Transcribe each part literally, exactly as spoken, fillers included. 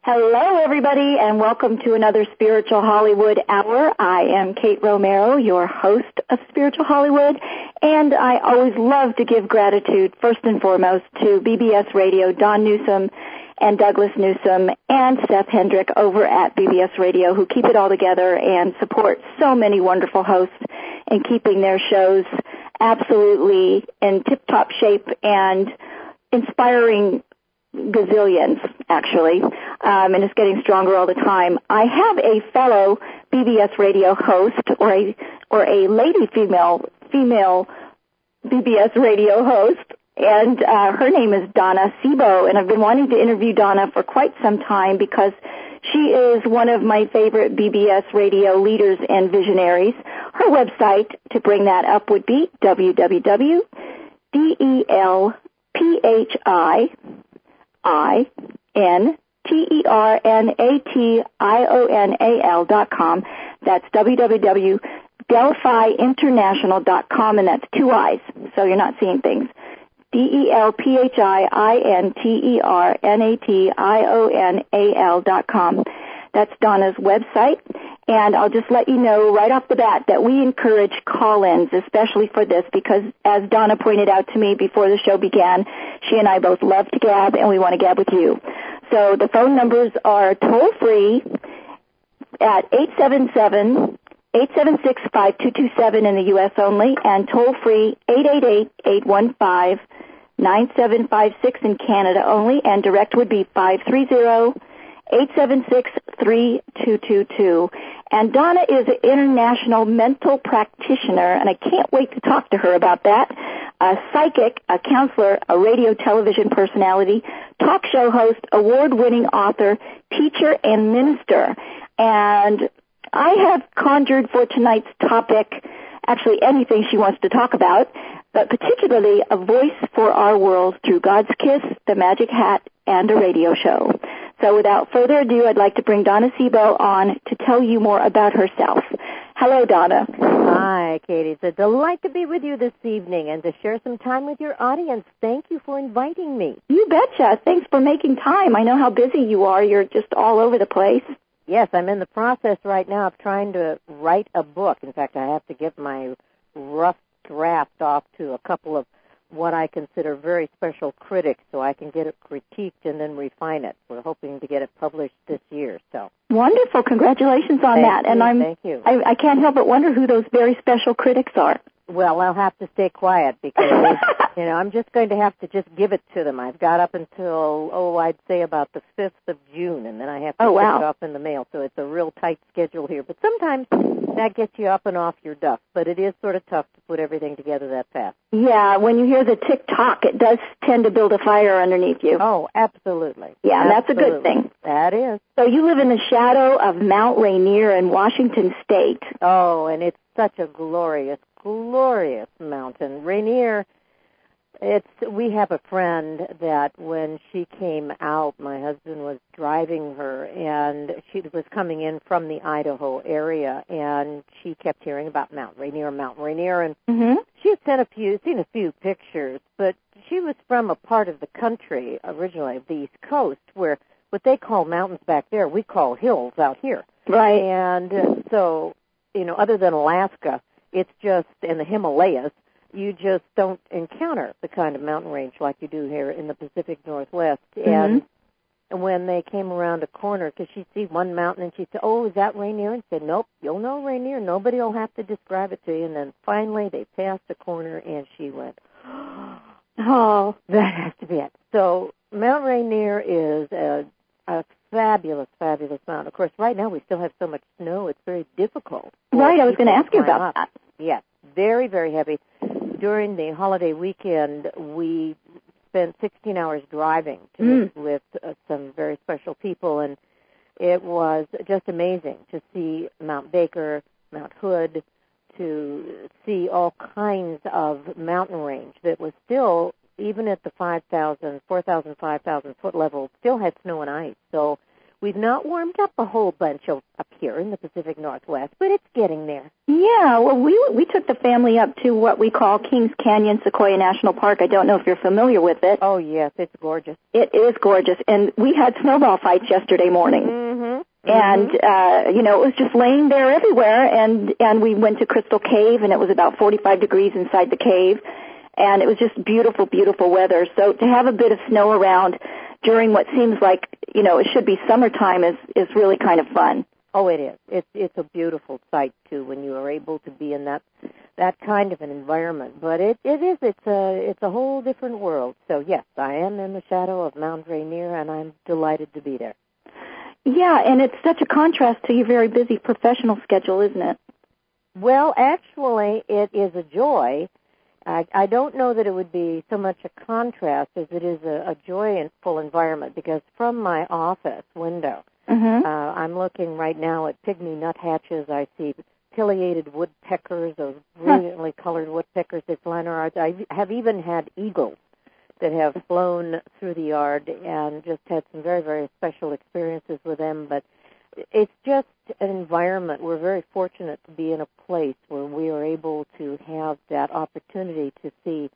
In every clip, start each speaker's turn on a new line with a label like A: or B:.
A: Hello, everybody, and welcome to another Spiritual Hollywood Hour. I am Kate Romero, your host of Spiritual Hollywood, and I always love to give gratitude, first and foremost, to B B S Radio, Don Newsom and Douglas Newsom, and Seth Hendrick over at B B S Radio, who keep it all together and support so many wonderful hosts in keeping their shows absolutely in tip-top shape and inspiring gazillions, actually, um, and it's getting stronger all the time. I have a fellow B B S Radio host, or a or a lady female female B B S Radio host, and uh, her name is Donna Sebo, and I've been wanting to interview Donna for quite some time because she is one of my favorite B B S Radio leaders and visionaries. Her website, to bring that up, would be w w w dot delphi I N T E R N A T I O N A L dot com. That's w w w dot delphi international dot com, and that's two I's, so you're not seeing things. D E L P H I I N T E R N A T I O N A L dot com. That's Donna's website. And I'll just let you know right off the bat that we encourage call-ins, especially for this, because as Donna pointed out to me before the show began, she and I both love to gab, and we want to gab with you. So the phone numbers are toll-free at eight seven seven, eight seven six, five two two seven in the U S only, and toll-free eight eight eight, eight one five, nine seven five six in Canada only, and direct would be five three zero, eight seven six, three two two two. And Donna is an international mental practitioner, and I can't wait to talk to her about that. A psychic, a counselor, a radio television personality, talk show host, award-winning author, teacher, and minister. And I have conjured for tonight's topic, actually anything she wants to talk about, but particularly a voice for our world through God's Kiss, the Magic Hat, and a radio show. So without further ado, I'd like to bring Donna Sebo on to tell you more about herself. Hello, Donna.
B: Hi, Katie. It's a delight to be with you this evening and to share some time with your audience. Thank you for inviting me.
A: You betcha. Thanks for making time. I know how busy you are. You're just all over the place.
B: Yes, I'm in the process right now of trying to write a book. In fact, I have to get my rough draft off to a couple of what I consider very special critics so I can get it critiqued and then refine it. We're hoping to get it published this year. So
A: wonderful. Congratulations on
B: thank
A: that.
B: You,
A: and I'm
B: thank you.
A: I, I can't help but wonder who those very special critics are.
B: Well, I'll have to stay quiet because, you know, I'm just going to have to just give it to them. I've got up until, oh, I'd say about the fifth of June, and then I have to
A: oh,
B: pick
A: wow.
B: it up in the mail. So it's a real tight schedule here. But sometimes that gets you up and off your duff. But it is sort of tough to put everything together that fast.
A: Yeah, when you hear the tick-tock, it does tend to build a fire underneath you.
B: Oh, absolutely.
A: Yeah,
B: absolutely.
A: That's a good thing.
B: That is.
A: So you live in the shadow of Mount Rainier in Washington State.
B: Oh, and it's such a glorious, glorious mountain. Rainier, it's, we have a friend that when she came out, my husband was driving her, and she was coming in from the Idaho area, and she kept hearing about Mount Rainier, Mount Rainier, and
A: mm-hmm.
B: she had seen a few, seen a few pictures, but she was from a part of the country, originally of the East Coast, where what they call mountains back there, we call hills out here.
A: Right.
B: And uh, so, you know, other than Alaska, it's just, in the Himalayas, you just don't encounter the kind of mountain range like you do here in the Pacific Northwest.
A: Mm-hmm.
B: And when they came around a corner, because she'd see one mountain and she'd say, oh, is that Rainier? And said, nope, you'll know Rainier. Nobody will have to describe it to you. And then finally they passed the corner and she went, oh, that has to be it. So Mount Rainier is a, a fabulous, fabulous mountain. Of course, right now we still have so much snow, it's very difficult.
A: Right, I was going to ask you about
B: up.
A: that.
B: Yes, very, very heavy. During the holiday weekend, we spent sixteen hours driving to
A: Mm.
B: meet with uh, some very special people, and it was just amazing to see Mount Baker, Mount Hood, to see all kinds of mountain range that was still, even at the five thousand, four thousand, five thousand foot level, still had snow and ice. So We've not warmed up a whole bunch of, up here in the Pacific Northwest, but it's getting there.
A: Yeah, well, we we took the family up to what we call Kings Canyon Sequoia National Park. I don't know if you're familiar with it.
B: Oh, yes, it's gorgeous.
A: It is gorgeous, and we had snowball fights yesterday morning.
B: Mm-hmm.
A: And, uh, you know, it was just laying there everywhere, and, and we went to Crystal Cave, and it was about forty-five degrees inside the cave, and it was just beautiful, beautiful weather. So to have a bit of snow around during what seems like, you know, it should be summertime is, is really kind of fun.
B: Oh, it is. It's it's a beautiful sight, too, when you are able to be in that that kind of an environment. But it, it is, it's a, it's a whole different world. So, yes, I am in the shadow of Mount Rainier, and I'm delighted to be there.
A: Yeah, and it's such a contrast to your very busy professional schedule, isn't it?
B: Well, actually, it is a joy. I, I don't know that it would be so much a contrast as it is a, a joyful environment, because from my office window,
A: mm-hmm.
B: uh, I'm looking right now at pygmy nuthatches. I see pileated woodpeckers, those brilliantly huh. colored woodpeckers that fly around. I have even had eagles that have flown through the yard and just had some very, very special experiences with them. But it's just an environment. We're very fortunate to be in a place where we are able to have that opportunity to see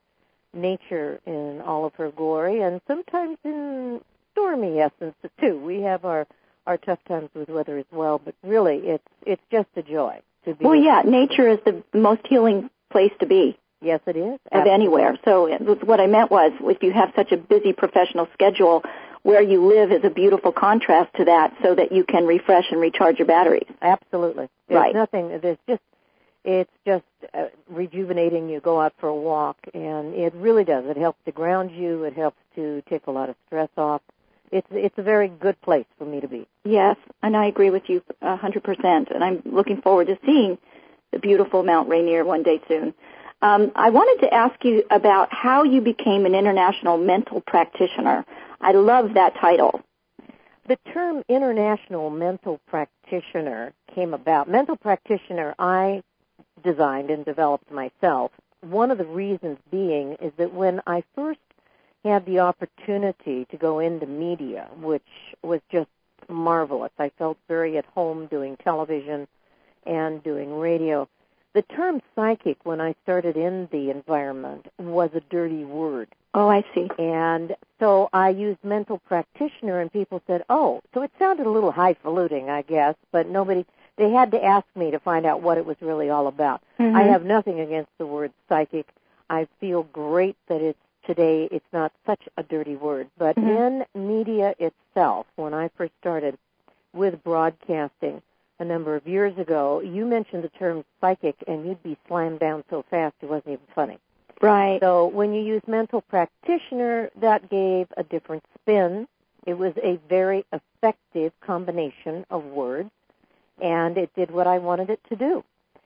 B: nature in all of her glory, and sometimes in stormy essence, too. We have our, our tough times with weather as well, but really it's it's just a joy to be.
A: Well, yeah, nature is the most healing place to be.
B: Yes, it is.
A: Of
B: Absolutely.
A: Anywhere. So what I meant was, if you have such a busy professional schedule, where you live is a beautiful contrast to that, so that you can refresh and recharge your batteries.
B: Absolutely. There's
A: right.
B: nothing, there's just, it's just uh, rejuvenating. You go out for a walk, and it really does. It helps to ground you. It helps to take a lot of stress off. It's it's a very good place for me to be.
A: Yes, and I agree with you one hundred percent, and I'm looking forward to seeing the beautiful Mount Rainier one day soon. Um, I wanted to ask you about how you became an international mental practitioner. I love that title.
B: The term international mental practitioner came about. Mental practitioner I designed and developed myself. One of the reasons being is that when I first had the opportunity to go into media, which was just marvelous, I felt very at home doing television and doing radio. The term psychic, when I started in the environment, was a dirty word.
A: Oh, I see.
B: And so I used mental practitioner, and people said, oh, so it sounded a little highfalutin, I guess, but nobody, they had to ask me to find out what it was really all about.
A: Mm-hmm.
B: I have nothing against the word psychic. I feel great that it's today, it's not such a dirty word. But mm-hmm. in media itself, when I first started with broadcasting, a number of years ago, you mentioned the term psychic, and you'd be slammed down so fast it wasn't even funny.
A: Right.
B: So when you use mental practitioner, that gave a different spin. It was a very effective combination of words, and it did what I wanted it to do.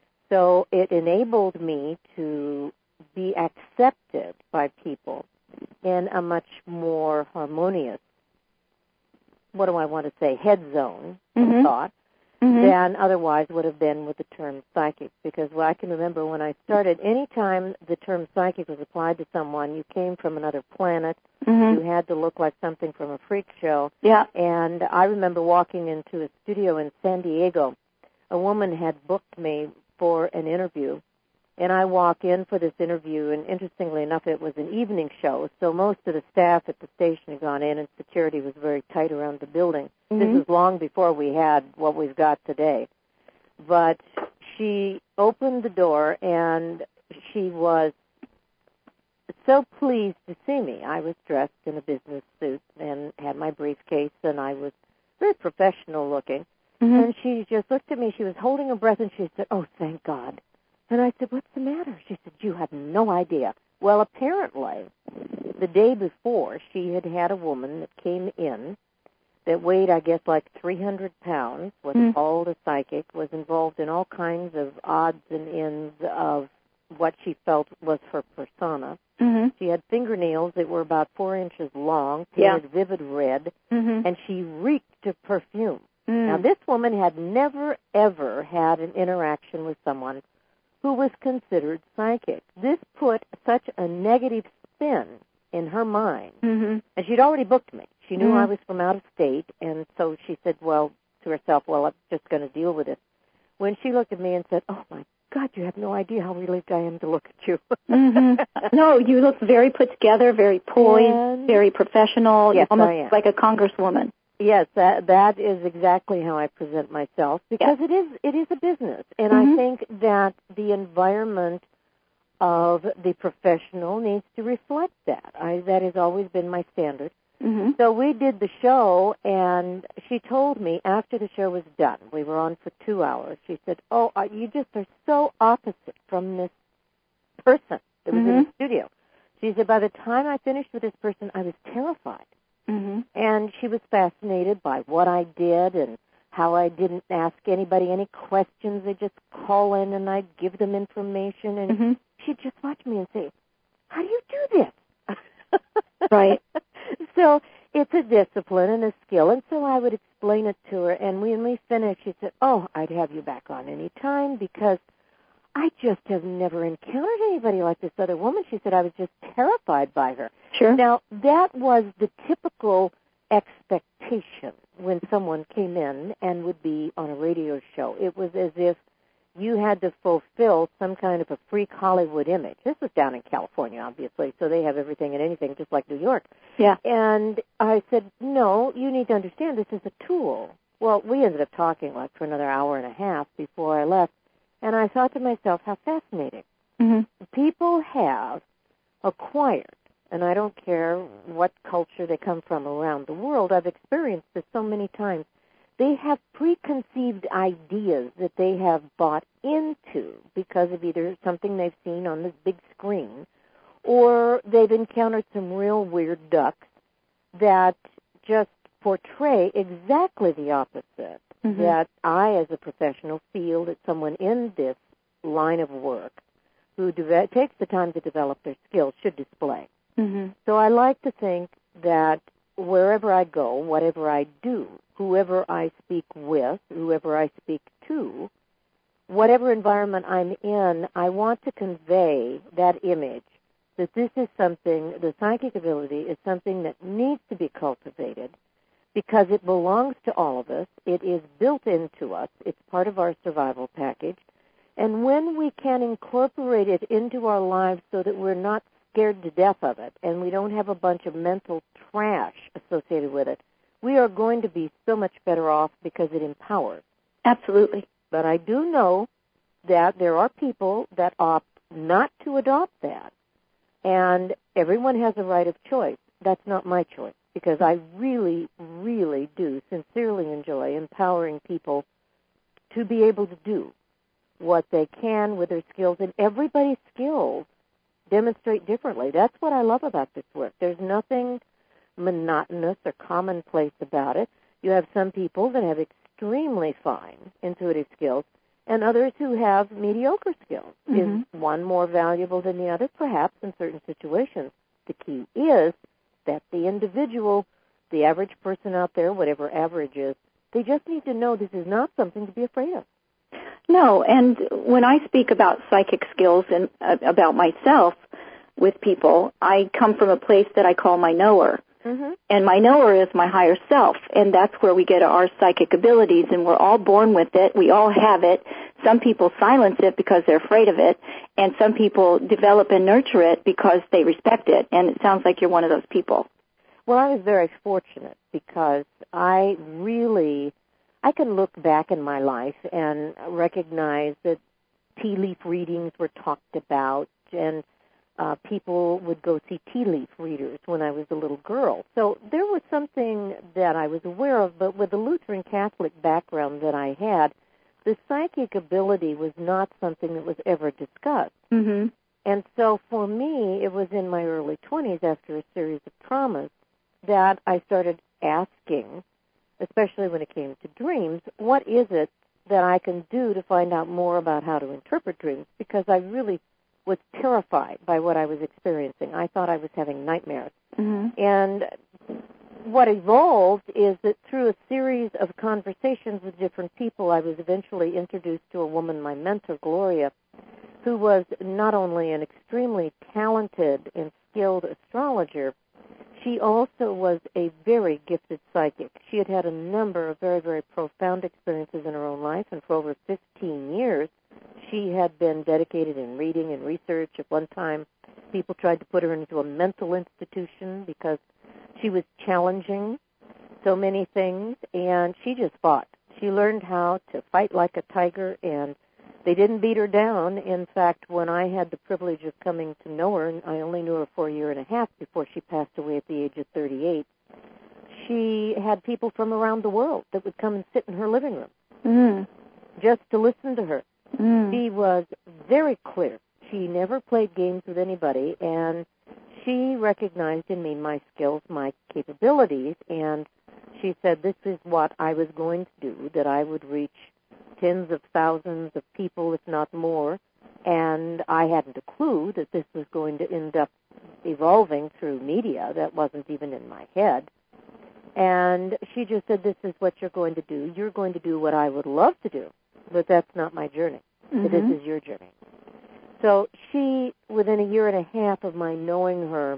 B: So it enabled me to be accepted by people in a much more harmonious, what do I want to say, head zone
A: mm-hmm.
B: of thought.
A: Mm-hmm.
B: than otherwise would have been with the term psychic. Because well, I can remember when I started, any time the term psychic was applied to someone, you came from another planet,
A: mm-hmm.
B: you had to look like something from a freak show.
A: Yeah.
B: And I remember walking into a studio in San Diego. A woman had booked me for an interview, and I walk in for this interview, and interestingly enough, it was an evening show, so most of the staff at the station had gone in, and security was very tight around the building. Mm-hmm. This was long before we had what we've got today. But she opened the door, and she was so pleased to see me. I was dressed in a business suit and had my briefcase, and I was very professional looking. Mm-hmm. And she just looked at me. She was holding her breath, and she said, oh, thank God. And I said, what's the matter? She said, you have no idea. Well, apparently, the day before, she had had a woman that came in that weighed, I guess, like three hundred pounds, was mm. called a psychic, was involved in all kinds of odds and ends of what she felt was her persona. Mm-hmm. She had fingernails that were about four inches long, painted yeah. vivid red, mm-hmm. and she reeked of perfume. Mm. Now, this woman had never, ever had an interaction with someone who was considered psychic. This put such a negative spin in her mind. Mm-hmm. And she'd already booked me. She knew
A: Mm-hmm.
B: I was from out of state, and so she said, well, to herself, well, I'm just going to deal with it. When she looked at me and said, oh, my God, you have no idea how relieved I am to look at you.
A: Mm-hmm. No, you look very put together, very poised,
B: And
A: very professional,
B: yes,
A: almost
B: I am.
A: like a congresswoman.
B: Yes, that that is exactly how I present myself, because
A: Yes.
B: it is it is a business, and
A: Mm-hmm.
B: I think that the environment of the professional needs to reflect that. I, that has always been my standard.
A: Mm-hmm.
B: So we did the show, and she told me after the show was done, we were on for two hours, she said, oh, uh, you just are so opposite from this person that was
A: Mm-hmm.
B: in the studio. She said, by the time I finished with this person, I was terrified.
A: Mm-hmm.
B: And she was fascinated by what I did and how I didn't ask anybody any questions. They'd just call in and I'd give them information, and
A: Mm-hmm.
B: she'd just watch me and say, how do you do this?
A: Right.
B: So it's a discipline and a skill, and so I would explain it to her, and when we finished, she said, oh, I'd have you back on any time, because I just have never encountered anybody like this other woman. She said I was just terrified by her.
A: Sure.
B: Now, that was the typical expectation when someone came in and would be on a radio show. It was as if you had to fulfill some kind of a freak Hollywood image. This was down in California, obviously, so they have everything and anything, just like New York.
A: Yeah.
B: And I said, no, you need to understand this is a tool. Well, we ended up talking like for another hour and a half before I left, and I thought to myself, how fascinating.
A: Mm-hmm.
B: People have acquired, and I don't care what culture they come from around the world, I've experienced this so many times, they have preconceived ideas that they have bought into because of either something they've seen on this big screen, or they've encountered some real weird ducks that just portray exactly the opposite
A: Mm-hmm.
B: that I, as a professional, feel that someone in this line of work who de- takes the time to develop their skills should display.
A: Mm-hmm.
B: So I like to think that wherever I go, whatever I do, whoever I speak with, whoever I speak to, whatever environment I'm in, I want to convey that image that this is something, the psychic ability is something that needs to be cultivated because it belongs to all of us. It is built into us. It's part of our survival package. And when we can incorporate it into our lives so that we're not scared to death of it and we don't have a bunch of mental trash associated with it, we are going to be so much better off because it empowers.
A: Absolutely.
B: But I do know that there are people that opt not to adopt that. And everyone has a right of choice. That's not my choice, because I really, really do sincerely enjoy empowering people to be able to do what they can with their skills. And everybody's skills demonstrate differently. That's what I love about this work. There's nothing monotonous or commonplace about it. You have some people that have extremely fine intuitive skills, and others who have mediocre skills.
A: Mm-hmm.
B: Is one more valuable than the other? Perhaps in certain situations. The key is that the individual, the average person out there, whatever average is, they just need to know this is not something to be afraid of.
A: No, and when I speak about psychic skills and uh, about myself with people, I come from a place that I call my knower.
B: Mm-hmm.
A: And my knower is my higher self, and that's where we get our psychic abilities, and we're all born with it. We all have it. Some people silence it because they're afraid of it, and some people develop and nurture it because they respect it, and it sounds like you're one of those people.
B: Well, I was very fortunate because I really, I can look back in my life and recognize that tea leaf readings were talked about, and Uh, people would go see tea leaf readers when I was a little girl. So there was something that I was aware of, but with the Lutheran Catholic background that I had, the psychic ability was not something that was ever discussed.
A: Mm-hmm.
B: And so for me, it was in my early twenties after a series of traumas that I started asking, especially when it came to dreams, what is it that I can do to find out more about how to interpret dreams? Because I really was terrified by what I was experiencing. I thought I was having nightmares.
A: Mm-hmm.
B: And what evolved is that through a series of conversations with different people, I was eventually introduced to a woman, my mentor, Gloria, who was not only an extremely talented and skilled astrologer, she also was a very gifted psychic. She had had a number of very, very profound experiences in her own life, and for over fifteen years, she had been dedicated in reading and research. At one time, people tried to put her into a mental institution because she was challenging so many things, and she just fought. She learned how to fight like a tiger, and they didn't beat her down. In fact, when I had the privilege of coming to know her, and I only knew her for a year and a half before she passed away at the age of thirty-eight, she had people from around the world that would come and sit in her living room
A: mm.
B: just to listen to her.
A: Mm.
B: She was very clear. She never played games with anybody, and she recognized in me my skills, my capabilities, and she said this is what I was going to do, that I would reach tens of thousands of people, if not more, and I hadn't a clue that this was going to end up evolving through media. That wasn't even in my head. And she just said, this is what you're going to do. You're going to do what I would love to do, but that's not my journey.
A: Mm-hmm.
B: This is your journey. So she, within a year and a half of my knowing her,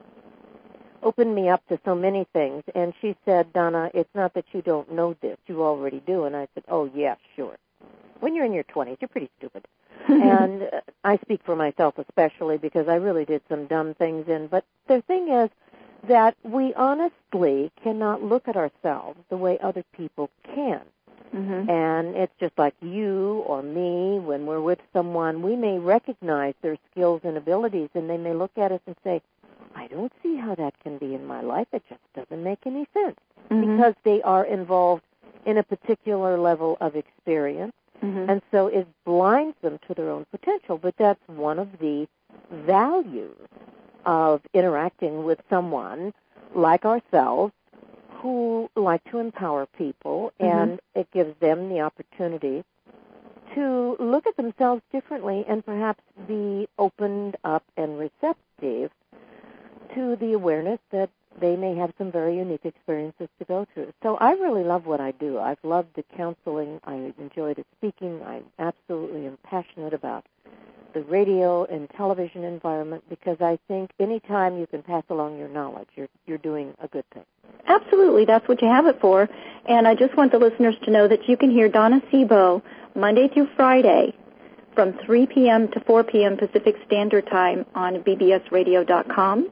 B: opened me up to so many things, and she said, Donna, it's not that you don't know this, you already do. And I said, oh, yeah, sure. When you're in your twenties, you're pretty stupid. And uh, I speak for myself especially because I really did some dumb things in. But the thing is that we honestly cannot look at ourselves the way other people can.
A: Mm-hmm.
B: And it's just like you or me, when we're with someone, we may recognize their skills and abilities, and they may look at us and say, I don't see how that can be in my life. It just doesn't make any sense.
A: Mm-hmm.
B: Because they are involved in a particular level of experience,
A: mm-hmm.
B: and so it blinds them to their own potential. But that's one of the values of interacting with someone like ourselves who like to empower people,
A: mm-hmm.
B: and it gives them the opportunity to look at themselves differently and perhaps be opened up and receptive to the awareness that they may have some very unique experiences to go through. So I really love what I do. I've loved the counseling. I enjoy the speaking. I absolutely am passionate about the radio and television environment because I think any time you can pass along your knowledge, you're you're doing a good thing.
A: Absolutely. That's what you have it for. And I just want the listeners to know that you can hear Donna Sebo Monday through Friday from three p.m. to four p.m. Pacific Standard Time on b b s radio dot com.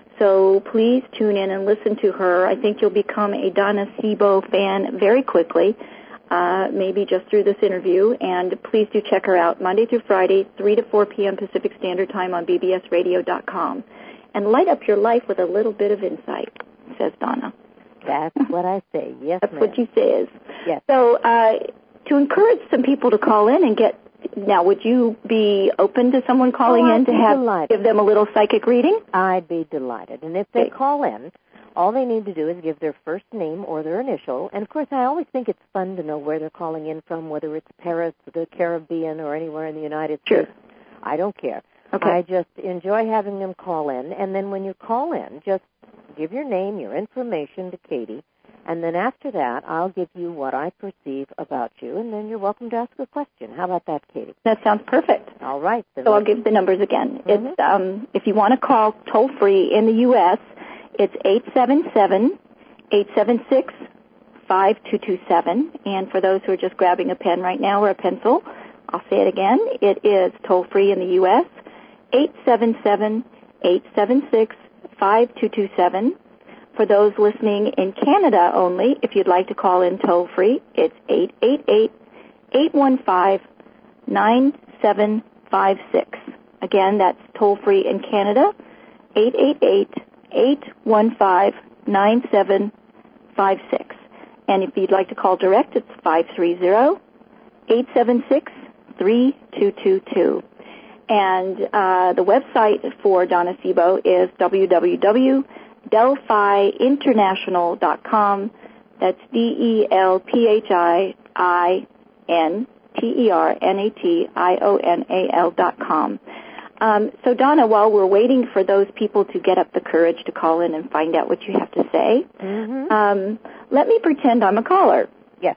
A: So please tune in and listen to her. I think you'll become a Donna Sebo fan very quickly, uh, maybe just through this interview. And please do check her out Monday through Friday, three to four p.m. Pacific Standard Time on b b s radio dot com. And light up your life with a little bit of insight, says Donna.
B: That's what I say. Yes,
A: That's
B: ma'am.
A: what she says.
B: Yes.
A: So uh, to encourage some people to call in and get, now would you be open to someone calling
B: oh,
A: in to have
B: delighted.
A: give them a little psychic reading?
B: I'd be delighted. And if they
A: Okay.
B: call in, all they need to do is give their first name or their initial. And, of course, I always think it's fun to know where they're calling in from, whether it's Paris, the Caribbean, or anywhere in the United
A: Sure.
B: States. I don't care.
A: Okay.
B: I just enjoy having them call in. And then when you call in, just give your name, your information to Katie. And then after that, I'll give you what I perceive about you, and then you're welcome to ask a question. How about that, Katie?
A: That sounds perfect.
B: All right. Then
A: So I'll give the numbers again.
B: Mm-hmm.
A: It's um, if you want to call toll-free in the U S, it's eight seven seven, eight seven six, five two two seven. And for those who are just grabbing a pen right now or a pencil, I'll say it again. It is toll-free in the U S, eight seven seven, eight seven six, five two two seven. For those listening in Canada only, if you'd like to call in toll-free, it's eight eight eight, eight one five, nine seven five six. Again, that's toll-free in Canada, eight eight eight, eight one five, nine seven five six. And if you'd like to call direct, it's five three zero, eight seven six, three two two two. And uh, the website for Donna Sebo is w w w dot delphi international dot com. That's D E L P H I I N T E R N A T I O N A L dot com. Um, so, Donna, while we're waiting for those people to get up the courage to call in and find out what you have to say,
B: mm-hmm.
A: um, let me pretend I'm a caller.
B: Yes.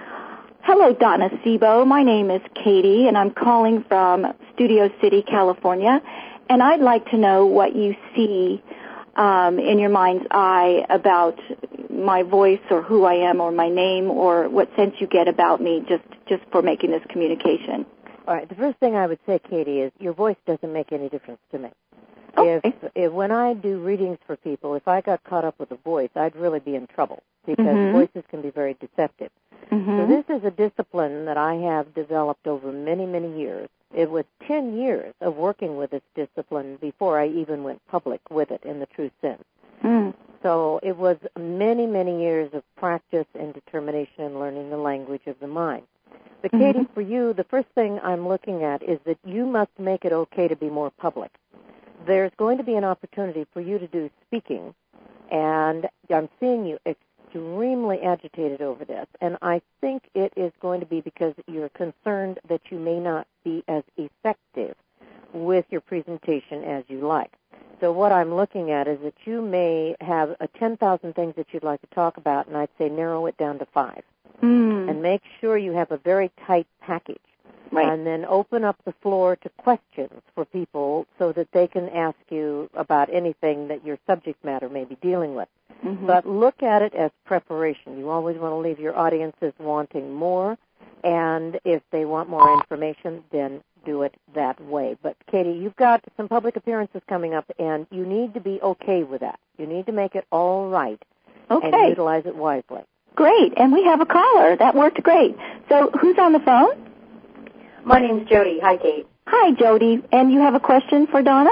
A: Hello, Donna Sebo. My name is Katie, and I'm calling from Studio City, California, and I'd like to know what you see um, in your mind's eye about my voice or who I am or my name, or what sense you get about me just, just for making this communication?
B: All right. The first thing I would say, Katie, is your voice doesn't make any difference to me.
A: Okay.
B: If, if when I do readings for people, if I got caught up with a voice, I'd really be in trouble because
A: mm-hmm.
B: voices can be very deceptive.
A: Mm-hmm.
B: So this is a discipline that I have developed over many, many years. It was ten years of working with this discipline before I even went public with it in the true sense.
A: Mm.
B: So it was many, many years of practice and determination and learning the language of the mind. But Katie,
A: mm-hmm.
B: for you, the first thing I'm looking at is that you must make it okay to be more public. There's going to be an opportunity for you to do speaking, and I'm seeing you extremely agitated over this, and I think it is going to be because you're concerned that you may not be as effective with your presentation as you like. So what I'm looking at is that you may have a ten thousand things that you'd like to talk about, and I'd say narrow it down to five.
A: Mm.
B: And make sure you have a very tight package.
A: Right.
B: And then open up the floor to questions for people so that they can ask you about anything that your subject matter may be dealing with.
A: Mm-hmm.
B: But look at it as preparation. You always want to leave your audiences wanting more, and if they want more information, then do it that way. But, Katie, you've got some public appearances coming up, and you need to be okay with that. You need to make it all right
A: okay.
B: and utilize it wisely.
A: Great. And we have a caller. That worked great. So who's on the phone?
C: My name's Jody. Hi, Kate.
A: Hi, Jody. And you have a question for Donna?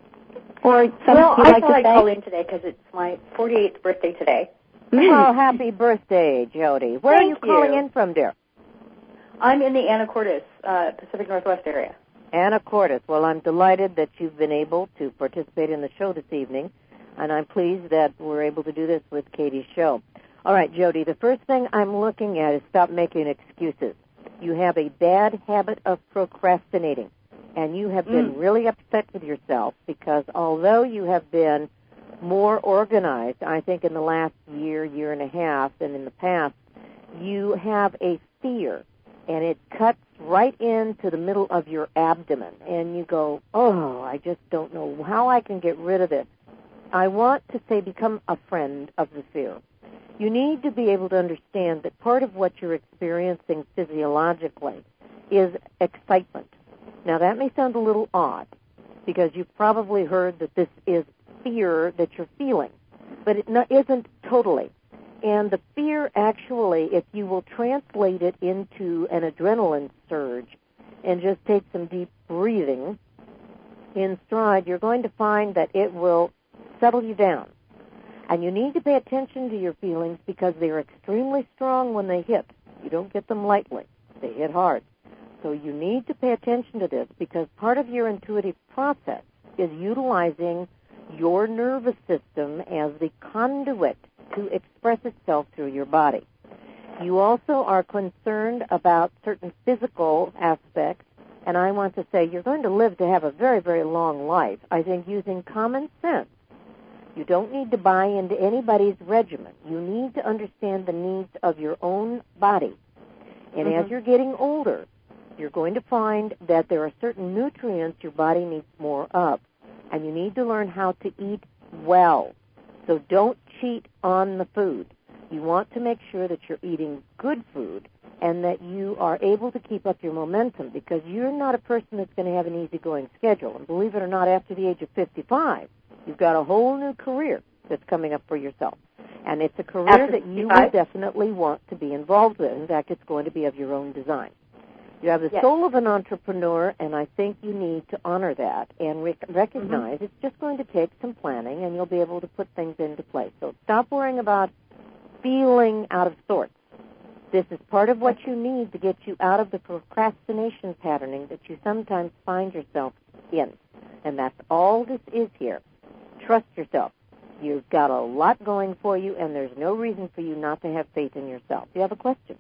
A: Or something
C: well,
A: you'd
C: I
A: like
C: thought
A: to
C: I'd
A: say?
C: call in today because it's my forty-eighth birthday today.
B: Mm. Well, happy birthday, Jody. Where
C: Thank
B: are you calling
C: you.
B: in from, dear?
C: I'm in the Anacortes, uh, Pacific Northwest area.
B: Anacortes. Well, I'm delighted that you've been able to participate in the show this evening, and I'm pleased that we're able to do this with Katie's show. All right, Jody, the first thing I'm looking at is stop making excuses. You have a bad habit of procrastinating, and you have been
C: Mm.
B: really upset with yourself because although you have been more organized, I think in the last year, year and a half than in the past, you have a fear, and it cuts right into the middle of your abdomen, and you go, oh, I just don't know how I can get rid of this. I want to say become a friend of the fear. You need to be able to understand that part of what you're experiencing physiologically is excitement. Now, that may sound a little odd because you've probably heard that this is fear that you're feeling, but it not, isn't totally. And the fear actually, if you will translate it into an adrenaline surge and just take some deep breathing in stride, you're going to find that it will settle you down. And you need to pay attention to your feelings because they're extremely strong when they hit. You don't get them lightly. They hit hard. So you need to pay attention to this because part of your intuitive process is utilizing your nervous system as the conduit to express itself through your body. You also are concerned about certain physical aspects, and I want to say you're going to live to have a very, very long life. I think using common sense. You don't need to buy into anybody's regimen. You need to understand the needs of your own body. And
C: mm-hmm.
B: as you're getting older, you're going to find that there are certain nutrients your body needs more of. And you need to learn how to eat well. So don't cheat on the food. You want to make sure that you're eating good food and that you are able to keep up your momentum because you're not a person that's going to have an easygoing schedule. And believe it or not, after the age of fifty-five, you've got a whole new career that's coming up for yourself. And it's a career
C: After
B: that you
C: fifty-five?
B: will definitely want to be involved with. In fact, it's going to be of your own design. You have the
C: yes.
B: soul of an entrepreneur, and I think you need to honor that and rec- recognize
C: mm-hmm.
B: it's just going to take some planning, and you'll be able to put things into place. So stop worrying about feeling out of sorts. This is part of what you need to get you out of the procrastination patterning that you sometimes find yourself in. And that's all this is here. Trust yourself. You've got a lot going for you, and there's no reason for you not to have faith in yourself. Do you have a question?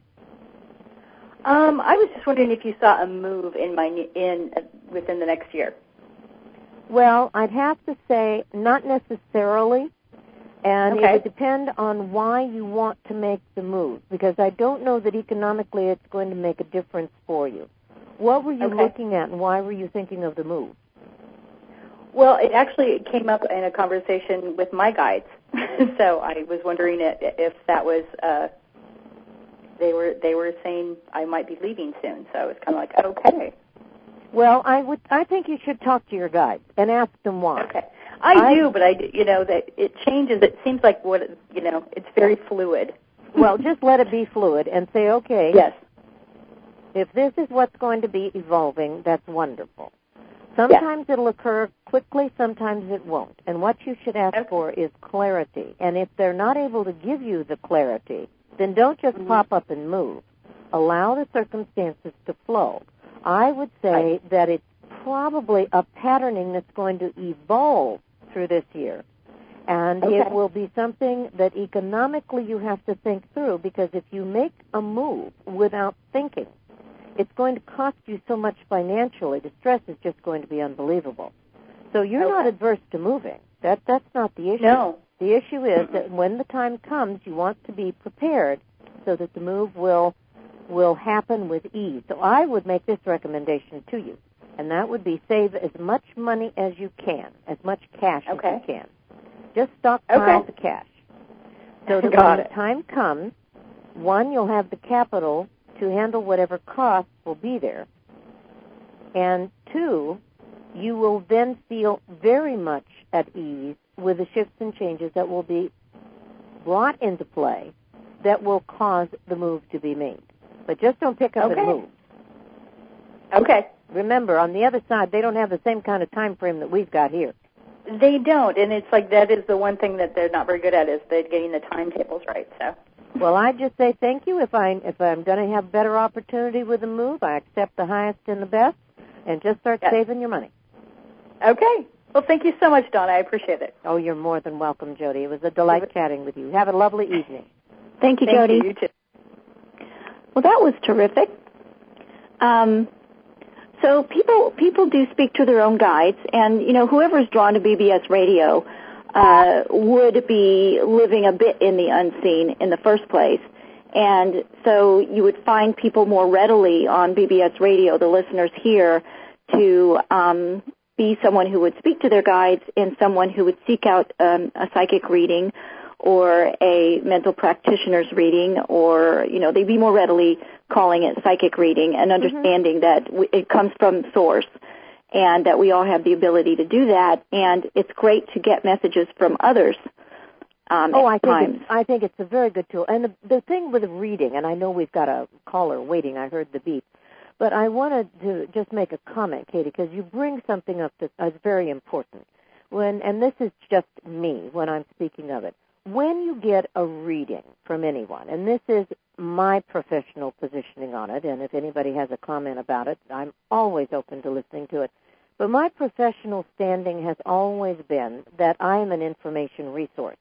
C: Um, I was just wondering if you saw a move in my in uh, within the next year.
B: Well, I'd have to say not necessarily, and
C: okay.
B: it would depend on why you want to make the move, because I don't know that economically it's going to make a difference for you. What were you
C: okay.
B: looking at, and why were you thinking of the move?
C: Well, it actually came up in a conversation with my guides, so I was wondering if that was uh, they were they were saying I might be leaving soon. So I was kind of like, okay.
B: Well, I would. I think you should talk to your guides and ask them why.
C: Okay, I, I do, but I you know that it changes. It seems like what you know. It's very fluid.
B: Well, just let it be fluid and say, okay.
C: Yes.
B: If this is what's going to be evolving, that's wonderful. Sometimes yeah. it'll occur quickly, sometimes it won't. And what you should ask okay. for is clarity. And if they're not able to give you the clarity, then don't just mm-hmm. pop up and move. Allow the circumstances to flow. I would say right. that it's probably a patterning that's going to evolve through this year. And okay. it will be something that economically you have to think through, because if you make a move without thinking, it's going to cost you so much financially. The stress is just going to be unbelievable. So you're okay. not adverse to moving. That That's not the issue.
C: No.
B: The issue is that when the time comes, you want to be prepared so that the move will will happen with ease. So I would make this recommendation to you, and that would be save as much money as you can, as much cash
C: okay.
B: as you can. Just stockpile
C: okay.
B: the cash. So that
C: Got
B: when
C: it.
B: the time comes, one, you'll have the capital to handle whatever costs will be there. And two, you will then feel very much at ease with the shifts and changes that will be brought into play that will cause the move to be made. But just don't pick up
C: okay.
B: and move.
C: Okay.
B: Remember, on the other side, they don't have the same kind of time frame that we've got here.
C: They don't, and it's like that is the one thing that they're not very good at, is the getting the timetables right, so...
B: Well, I just say thank you. If, I, if I'm going to have better opportunity with a move, I accept the highest and the best, and just start yes. saving your money.
C: Okay. Well, thank you so much, Donna. I appreciate it.
B: Oh, you're more than welcome, Jody. It was a delight it was... chatting with you. Have a lovely evening.
A: Thank you,
C: thank
A: Jody.
C: You, you too.
A: Well, that was terrific. Um, so people people do speak to their own guides, and, you know, whoever's drawn to B B S Radio Uh, would be living a bit in the unseen in the first place. And so you would find people more readily on B B S Radio, the listeners here, to um, be someone who would speak to their guides and someone who would seek out um, a psychic reading or a mental practitioner's reading, or, you know, they'd be more readily calling it psychic reading and understanding mm-hmm. that w- it comes from source, and that we all have the ability to do that, and it's great to get messages from others. Um,
B: oh, I think
A: times.
B: It's, I think it's a very good tool. And the, the thing with the reading, and I know we've got a caller waiting. I heard the beep, but I wanted to just make a comment, Katie, because you bring something up that is very important. When, and this is just me when I'm speaking of it. When you get a reading from anyone, and this is my professional positioning on it, and if anybody has a comment about it, I'm always open to listening to it. But my professional standing has always been that I am an information resource.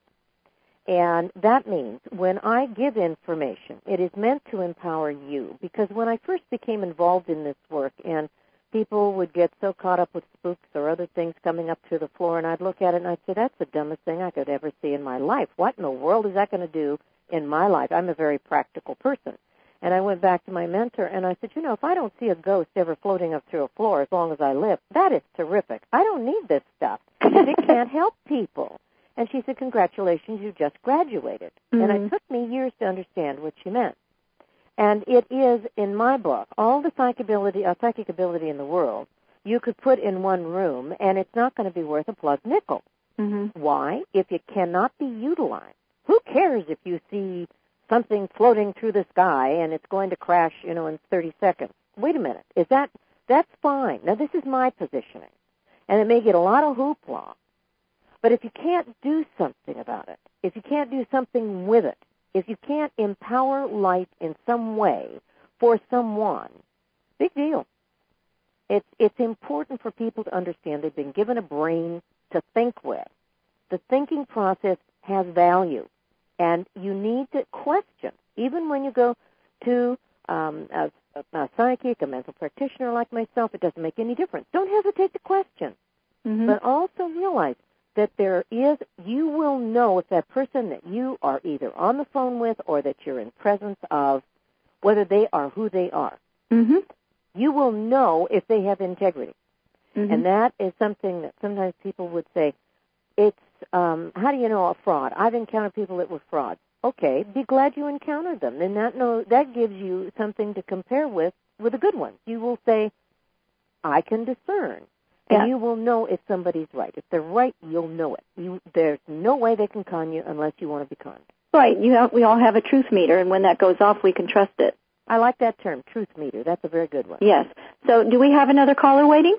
B: And that means when I give information, it is meant to empower you. Because when I first became involved in this work, and people would get so caught up with spooks or other things coming up through the floor, and I'd look at it and I'd say, that's the dumbest thing I could ever see in my life. What in the world is that going to do in my life? I'm a very practical person. And I went back to my mentor and I said, you know, if I don't see a ghost ever floating up through a floor as long as I live, that is terrific. I don't need this stuff. It can't help people. And she said, congratulations, you just graduated. Mm-hmm. And it took me years to understand what she meant. And it is, in my book, all the psychic ability, uh, psychic ability in the world you could put in one room, and it's not going to be worth a plug nickel.
A: Mm-hmm.
B: Why? If it cannot be utilized. Who cares if you see something floating through the sky and it's going to crash, you know, in thirty seconds? Wait a minute. Is that, that's fine. Now, this is my positioning. And it may get a lot of hoopla. But if you can't do something about it, if you can't do something with it, if you can't empower light in some way for someone, big deal. It's, it's important for people to understand they've been given a brain to think with. The thinking process has value, and you need to question. Even when you go to um, a, a psychic, a mental practitioner like myself, it doesn't make any difference. Don't hesitate to question. Mm-hmm. But also realize that there is, you will know if that person that you are either on the phone with or that you're in presence of, whether they are who they are.
A: Mm-hmm.
B: You will know if they have integrity. Mm-hmm. And that is something that sometimes people would say, it's, um, how do you know a fraud? I've encountered people that were frauds. Okay, be glad you encountered them. Then that, know, that gives you something to compare with, with a good one. You will say, I can discern. And yeah. you will know if somebody's right. If they're right, you'll know it. You, there's no way they can con you unless you want to be conned.
A: Right. You have, we all have a truth meter, and when that goes off, we can trust it.
B: I like that term, truth meter. That's a very good one.
A: Yes. So do we have another caller waiting?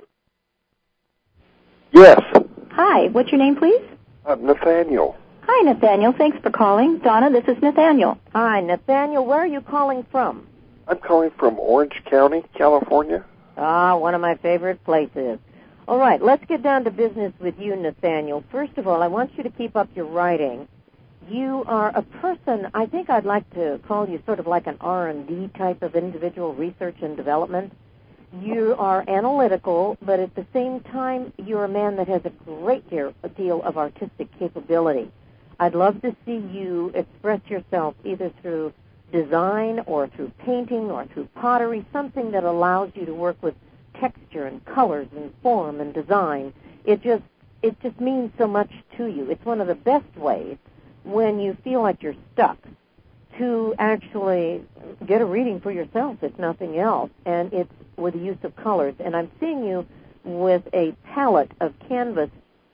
D: Yes.
A: Hi. What's your name, please?
D: Uh, Nathaniel.
A: Hi, Nathaniel. Thanks for calling. Donna, this is Nathaniel.
B: Hi, Nathaniel. Where are you calling from?
D: I'm calling from Orange County, California.
B: Ah, one of my favorite places. All right, let's get down to business with you, Nathaniel. First of all, I want you to keep up your writing. You are a person, I think I'd like to call you sort of like an R and D type of individual, research and development. You are analytical, but at the same time, you're a man that has a great deal of artistic capability. I'd love to see you express yourself either through design or through painting or through pottery, something that allows you to work with texture and colors and form and design. It just it just means so much to you. It's one of the best ways when you feel like you're stuck to actually get a reading for yourself, if nothing else, and it's with the use of colors. And I'm seeing you with a palette of canvas,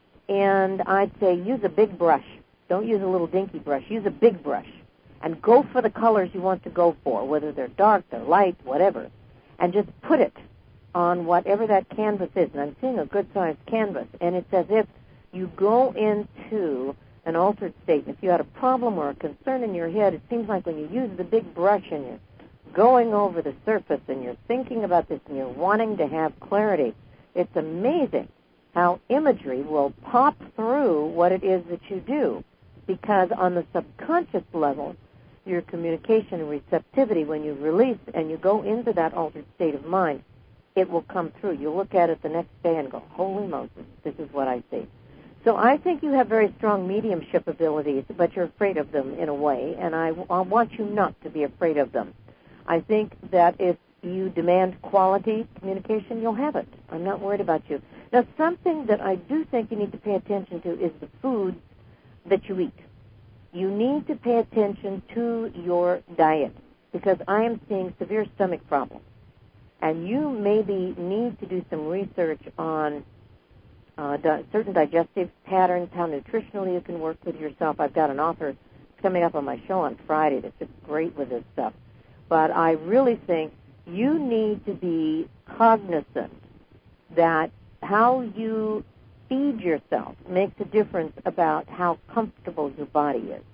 B: and I'd say use a big brush. Don't use a little dinky brush. Use a big brush. And go for the colors you want to go for, whether they're dark, they're light, whatever. And just put it on whatever that canvas is. And I'm seeing a good-sized canvas. And it's as if you go into an altered state. If you had a problem or a concern in your head, it seems like when you use the big brush and you're going over the surface and you're thinking about this and you're wanting to have clarity, it's amazing how imagery will pop through what it is that you do. Because on the subconscious level, your communication and receptivity, when you release and you go into that altered state of mind, it will come through. You'll look at it the next day and go, holy Moses, this is what I see. So I think you have very strong mediumship abilities, but you're afraid of them in a way, and I, I want you not to be afraid of them. I think that if you demand quality communication, you'll have it. I'm not worried about you. Now, something that I do think you need to pay attention to is the food that you eat. You need to pay attention to your diet because I am seeing severe stomach problems. And you maybe need to do some research on uh, di- certain digestive patterns, how nutritionally you can work with yourself. I've got an author coming up on my show on Friday that's just great with this stuff. But I really think you need to be cognizant that how you feed yourself makes a difference about how comfortable your body is.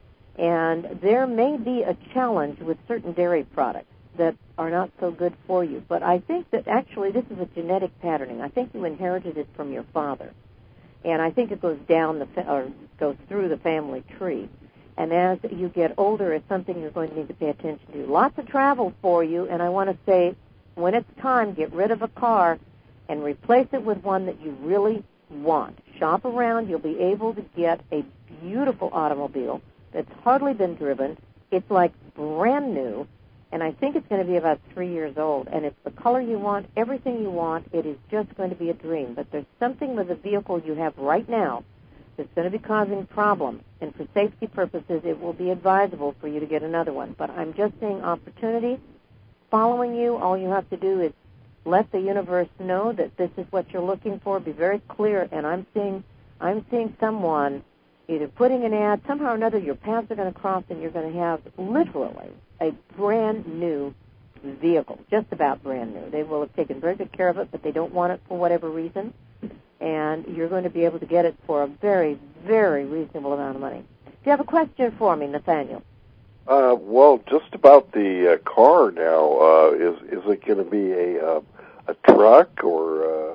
B: And there may be a challenge with certain dairy products that are not so good for you. But I think that actually this is a genetic patterning. I think you inherited it from your father. And I think it goes down the fa- or goes through the family tree. And as you get older, it's something you're going to need to pay attention to. Lots of travel for you, and I want to say, when it's time, get rid of a car and replace it with one that you really want. Shop around. You'll be able to get a beautiful automobile that's hardly been driven. It's like brand new, and I think it's going to be about three years old, and it's the color you want, everything you want. It is just going to be a dream. But there's something with the vehicle you have right now that's going to be causing problems, and for safety purposes, it will be advisable for you to get another one. But I'm just seeing opportunity following you. All you have to do is let the universe know that this is what you're looking for. Be very clear, and I'm seeing, I'm seeing someone either putting an ad, somehow or another your paths are going to cross and you're going to have literally a brand new vehicle, just about brand new. They will have taken very good care of it, but they don't want it for whatever reason, and you're going to be able to get it for a very, very reasonable amount of money. Do you have a question for me, Nathaniel?
D: Uh, well, just about the uh, car now. Uh, is is it going to be a uh, a truck or? Uh...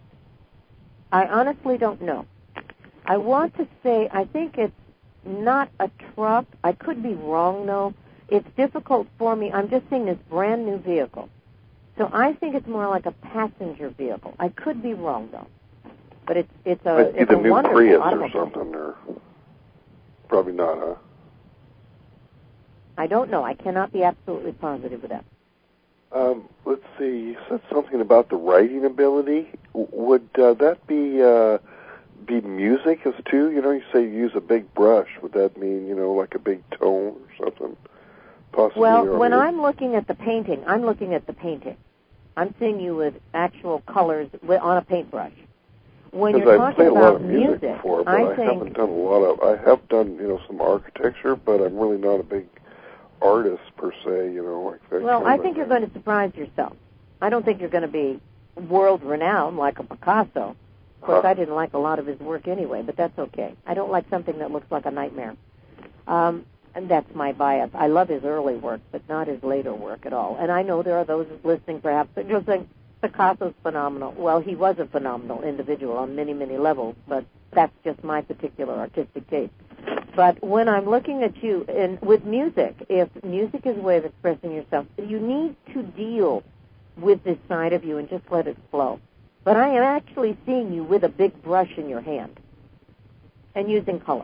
B: I honestly don't know. I want to say I think it's not a truck. I could be wrong, though. It's difficult for me. I'm just seeing this brand new vehicle. So I think it's more like a passenger vehicle. I could be wrong, though. But it's it's a,
D: Might be
B: it's
D: the
B: a
D: new
B: wonderful
D: Prius
B: automobile.
D: or something, or probably not, huh?
B: I don't know. I cannot be absolutely positive with that.
D: Um, let's see. You said something about the writing ability. W- Would uh, that be uh, be music as too? You know, you say you use a big brush. Would that mean, you know, like a big tone or something? Possibly.
B: Well,
D: or
B: when
D: maybe-
B: I'm looking at the painting, I'm looking at the painting. I'm seeing you with actual colors with, on a paintbrush. When
D: Because
B: you're
D: I've
B: talking
D: played a lot
B: about
D: of music, before, but
B: I,
D: I,
B: think,
D: haven't done a lot of. I have done, you know, some architecture, but I'm really not a big artist per se. You know, like that.
B: Well,
D: kind
B: I
D: of
B: think you're
D: thing.
B: going to surprise yourself. I don't think you're going to be world-renowned like a Picasso. Of course,
D: Huh.
B: I didn't like a lot of his work anyway, but that's okay. I don't like something that looks like a nightmare. Um, and that's my bias. I love his early work, but not his later work at all. And I know there are those listening perhaps that just think Picasso's phenomenal. Well, he was a phenomenal individual on many, many levels, but that's just my particular artistic taste. But when I'm looking at you, and with music, if music is a way of expressing yourself, you need to deal with this side of you and just let it flow. But I am actually seeing you with a big brush in your hand and using color.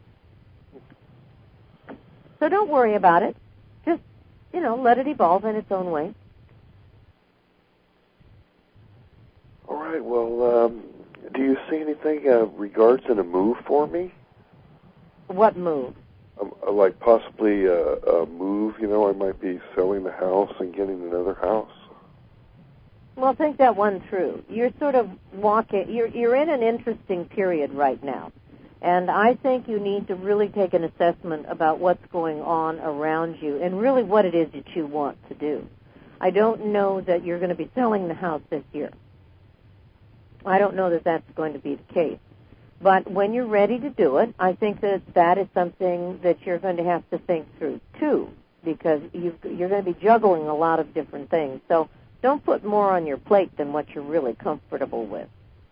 B: So don't worry about it. Just, you know, let it evolve in its own way.
D: All right. Well, um, do you see anything uh, regards in a move for me?
B: What move?
D: Um, uh, like possibly a, a move. You know, I might be selling the house and getting another house.
B: Well, think that one through. You're sort of walking, you're, you're in an interesting period right now. And I think you need to really take an assessment about what's going on around you and really what it is that you want to do. I don't know that you're going to be selling the house this year. I don't know that that's going to be the case. But when you're ready to do it, I think that that is something that you're going to have to think through, too, because you've, you're going to be juggling a lot of different things. So don't put more on your plate than what you're really comfortable with.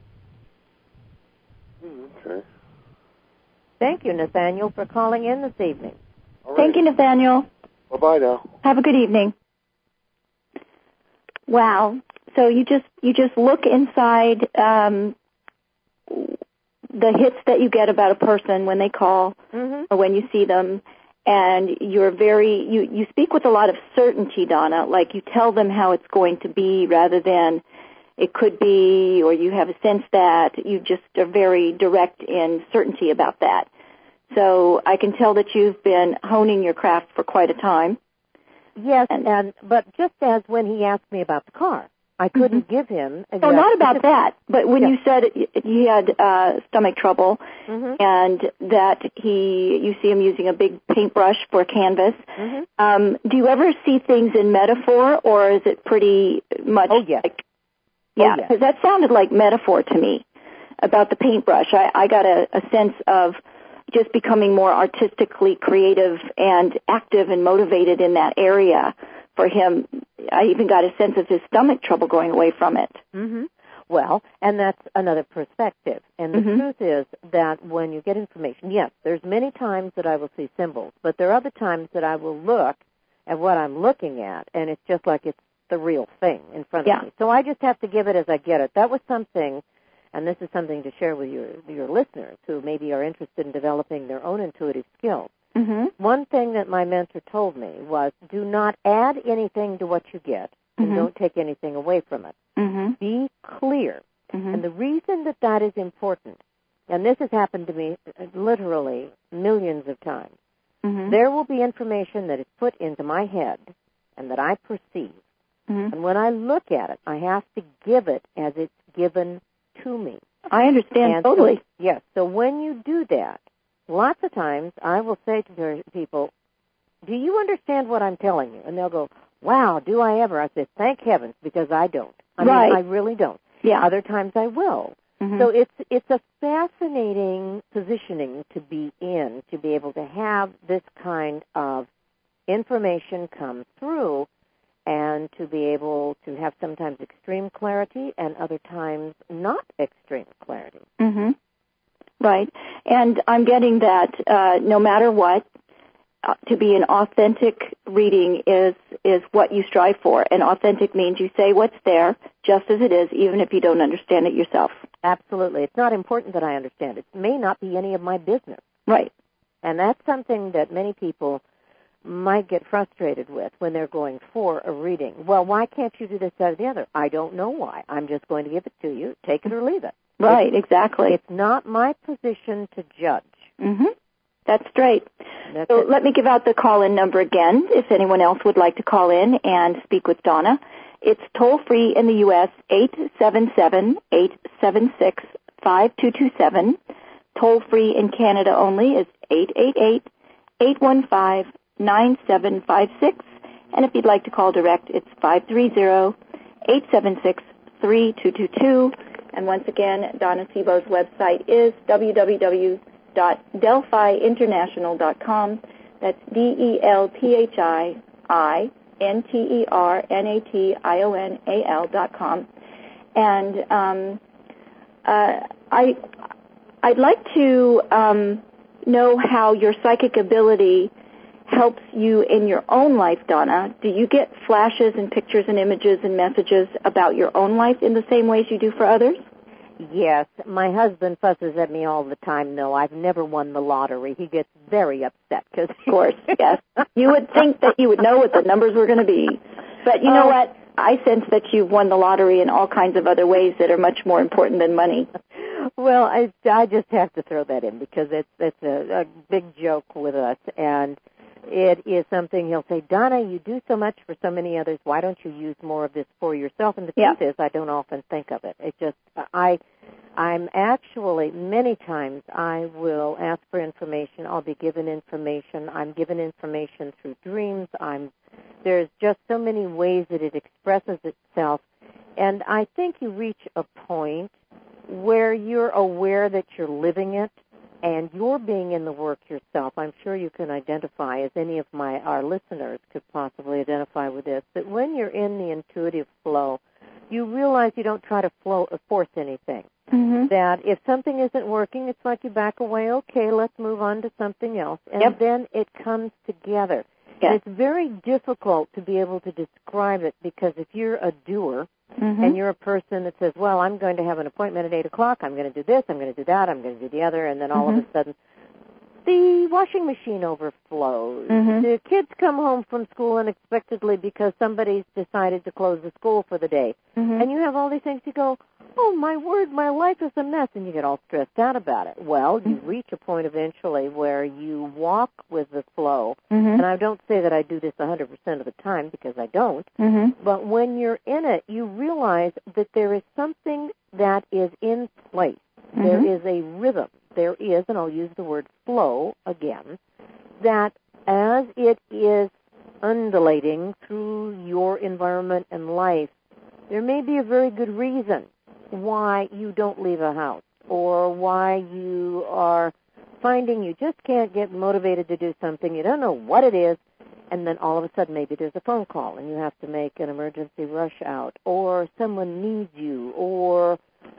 D: Okay.
B: Thank you, Nathaniel, for calling in this evening.
D: All right.
A: Thank you, Nathaniel.
D: Bye-bye now.
A: Have a good evening. Wow. So you just you just look inside um, the hits that you get about a person when they call
B: Mm-hmm.
A: or when you see them, and you're very you you speak with a lot of certainty, Donna. Like you tell them how it's going to be rather than it could be, or you have a sense that you just are very direct in certainty about that. So I can tell that you've been honing your craft for quite a time.
B: Yes, and, and but just as when he asked me about the car, I couldn't mm-hmm. give him. A
A: no,
B: yes,
A: not about that. But when
B: yeah.
A: you said he had uh, stomach trouble,
B: mm-hmm.
A: and that he, you see him using a big paintbrush for canvas.
B: Mm-hmm.
A: Um, do you ever see things in metaphor, or is it pretty much?
B: Oh yes.
A: Like, yeah, because
B: oh, yes.
A: that sounded like metaphor to me about the paintbrush. I, I got a, a sense of just becoming more artistically creative and active and motivated in that area for him. I even got a sense of his stomach trouble going away from it.
B: Mm-hmm. Well, and that's another perspective. And the
A: mm-hmm.
B: truth is that when you get information, yes, there's many times that I will see symbols, but there are other times that I will look at what I'm looking at, and it's just like it's the real thing in front
A: yeah.
B: of me. So I just have to give it as I get it. That was something, and this is something to share with your, your listeners who maybe are interested in developing their own intuitive skills.
A: Mm-hmm.
B: One thing that my mentor told me was, do not add anything to what you get, and
A: mm-hmm.
B: don't take anything away from it.
A: Mm-hmm.
B: Be clear.
A: Mm-hmm.
B: And the reason that that is important, and this has happened to me literally millions of times,
A: mm-hmm.
B: there will be information that is put into my head and that I perceive.
A: Mm-hmm.
B: And when I look at it, I have to give it as it's given to me.
A: I understand
B: and
A: totally.
B: So, yes. So when you do that, lots of times I will say to people, do you understand what I'm telling you? And they'll go, wow, do I ever? I say, thank heavens, because I don't. I
A: right.
B: mean, I really don't.
A: Yeah.
B: Other times I will.
A: Mm-hmm.
B: So it's it's a fascinating positioning to be in, to be able to have this kind of information come through and to be able to have sometimes extreme clarity and other times not extreme clarity.
A: Mm-hmm. Right. And I'm getting that uh, no matter what, uh, to be an authentic reading is is what you strive for. And authentic means you say what's there just as it is, even if you don't understand it yourself.
B: Absolutely. It's not important that I understand it. It may not be any of my business.
A: Right.
B: And that's something that many people might get frustrated with when they're going for a reading. Well, why can't you do this, that, or the other? I don't know why. I'm just going to give it to you. Take it or leave it.
A: Right,
B: it's,
A: exactly.
B: It's not my position to judge.
A: Mm-hmm. That's straight.
B: That's
A: so
B: it.
A: Let me give out the call-in number again if anyone else would like to call in and speak with Donna. It's toll-free in the U S, eight seven seven, eight seven six, five two two seven. Toll-free in Canada only is eight eight eight, eight one five, nine seven five six. And if you'd like to call direct, it's five three zero, eight seven six, three two two two. And once again, Donna Seebo's website is w w w dot delphi international dot com. That's D E L P H I I N T E R N A T I O N A L dot com. And um, uh, I, I'd like to um, know how your psychic ability helps you in your own life, Donna. Do you get flashes and pictures and images and messages about your own life in the same ways you do for others?
B: Yes. My husband fusses at me all the time, though. I've never won the lottery. He gets very upset. Cause
A: of course, yes. You would think that you would know what the numbers were going to be. But you know
B: oh.
A: what? I sense that you've won the lottery in all kinds of other ways that are much more important than money.
B: Well, I, I just have to throw that in because it's, it's a, a big joke with us. And it is something he'll say, Donna, you do so much for so many others. Why don't you use more of this for yourself? And the
A: yeah.
B: truth is, I don't often think of it. It just, I, I'm actually, many times I will ask for information. I'll be given information. I'm given information through dreams. I'm, there's just so many ways that it expresses itself. And I think you reach a point where you're aware that you're living it. And you're being in the work yourself. I'm sure you can identify, as any of my our listeners could possibly identify with this, that when you're in the intuitive flow, you realize you don't try to flow, force anything.
A: Mm-hmm.
B: That if something isn't working, it's like you back away, okay, let's move on to something else. And
A: yep.
B: then it comes together.
A: Yes.
B: And it's very difficult to be able to describe it because if you're a doer,
A: mm-hmm.
B: and you're a person that says, well, I'm going to have an appointment at eight o'clock, I'm going to do this, I'm going to do that, I'm going to do the other, and then all
A: mm-hmm.
B: of a sudden the washing machine overflows.
A: Mm-hmm.
B: The kids come home from school unexpectedly because somebody's decided to close the school for the day.
A: Mm-hmm.
B: And you have all these things, you go, oh, my word, my life is a mess, and you get all stressed out about it. Well, you
A: mm-hmm.
B: reach a point eventually where you walk with the flow,
A: mm-hmm.
B: and I don't say that I do this one hundred percent of the time because I don't,
A: mm-hmm.
B: but when you're in it, you realize that there is something that is in place.
A: Mm-hmm.
B: There is a rhythm. There is, and I'll use the word flow again, that as it is undulating through your environment and life, there may be a very good reason why you don't leave a house or why you are finding you just can't get motivated to do something. You don't know what it is, and then all of a sudden maybe there's a phone call and you have to make an emergency rush out, or someone needs you, or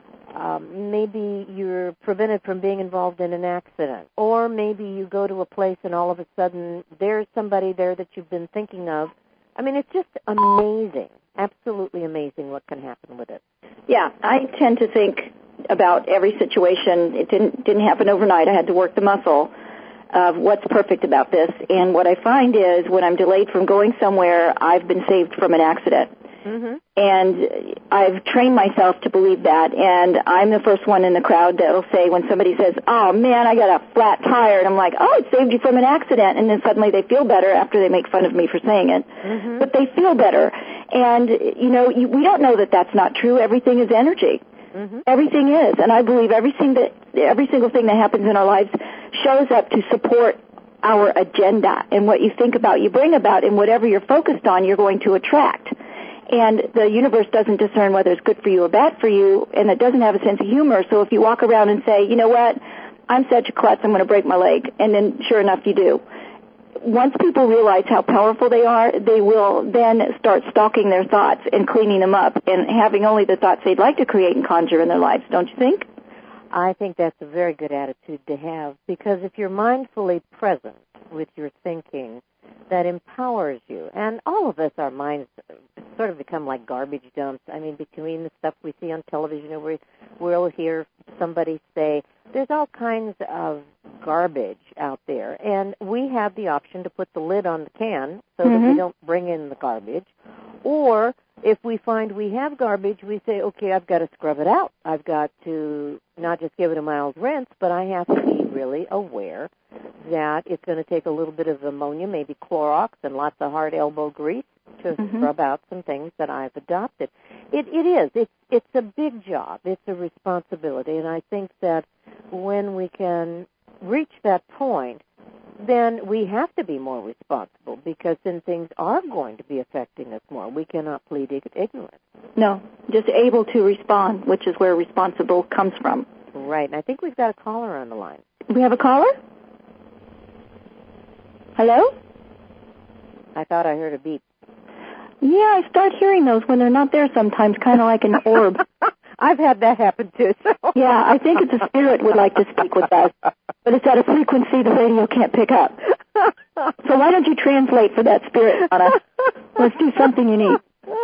B: Um, maybe you're prevented from being involved in an accident, or maybe you go to a place and all of a sudden there's somebody there that you've been thinking of. I mean, it's just amazing, absolutely amazing what can happen with it.
A: Yeah, I tend to think about every situation. It didn't didn't happen overnight. I had to work the muscle of what's perfect about this. And what I find is when I'm delayed from going somewhere, I've been saved from an accident.
B: Mm-hmm.
A: And I've trained myself to believe that, and I'm the first one in the crowd that will say when somebody says, oh, man, I got a flat tire, and I'm like, oh, it saved you from an accident, and then suddenly they feel better after they make fun of me for saying it.
B: Mm-hmm.
A: But they feel better. And, you know, you, we don't know that that's not true. Everything is energy.
B: Mm-hmm.
A: Everything is, and I believe everything that, every single thing that happens in our lives shows up to support our agenda, and what you think about, you bring about, and whatever you're focused on, you're going to attract. And the universe doesn't discern whether it's good for you or bad for you, and it doesn't have a sense of humor. So if you walk around and say, you know what, I'm such a klutz, I'm going to break my leg, and then sure enough you do. Once people realize how powerful they are, they will then start stalking their thoughts and cleaning them up and having only the thoughts they'd like to create and conjure in their lives, don't you think?
B: I think that's a very good attitude to have, because if you're mindfully present with your thinking, that empowers you. And all of us, our minds sort of become like garbage dumps. I mean, between the stuff we see on television, we, we'll hear somebody say, there's all kinds of garbage out there, and we have the option to put the lid on the can so
A: mm-hmm.
B: that we don't bring in the garbage. Or if we find we have garbage, we say, okay, I've got to scrub it out. I've got to not just give it a mild rinse, but I have to be really aware that it's going to take a little bit of ammonia, maybe Clorox, and lots of hard elbow grease to
A: mm-hmm.
B: scrub out some things that I've adopted. It, it is. It's, it's a big job. It's a responsibility, and I think that when we can reach that point, then we have to be more responsible, because then things are going to be affecting us more. We cannot plead ignorance.
A: No, just able to respond, which is where responsible comes from.
B: Right, and I think we've got a caller on the line.
A: We have a caller? Hello?
B: I thought I heard a beep.
A: Yeah, I start hearing those when they're not there sometimes, kind of like an orb.
B: I've had that happen too. So.
A: Yeah, I think it's a spirit would like to speak with us, but it's at a frequency the radio can't pick up. So why don't you translate for that spirit, Donna? Let's do something unique.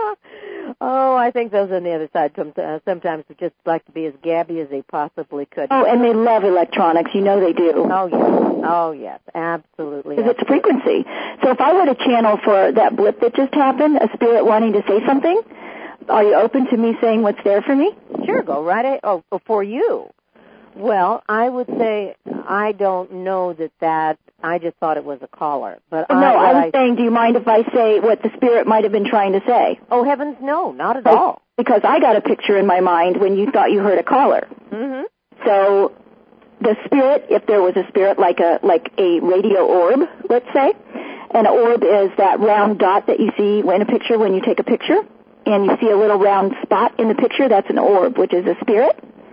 B: Oh, I think those on the other side sometimes would just like to be as gabby as they possibly could.
A: Oh, and they love electronics. You know they do.
B: Oh, yes. Oh, yes. Absolutely.
A: Because it's frequency. So if I were to channel for that blip that just happened, a spirit wanting to say something, are you open to me saying what's there for me?
B: Sure, go right ahead. Oh, for you. Well, I would say I don't know that that, I just thought it was a caller. But
A: no,
B: I,
A: I was
B: I,
A: saying, do you mind if I say what the spirit might have been trying to say?
B: Oh, heavens, no, not at all.
A: Because I got a picture in my mind when you thought you heard a caller.
B: Mm-hmm.
A: So the spirit, if there was a spirit like a like a radio orb, let's say, an orb is that round dot that you see in a picture when you take a picture, and you see a little round spot in the picture, that's an orb, which is a spirit.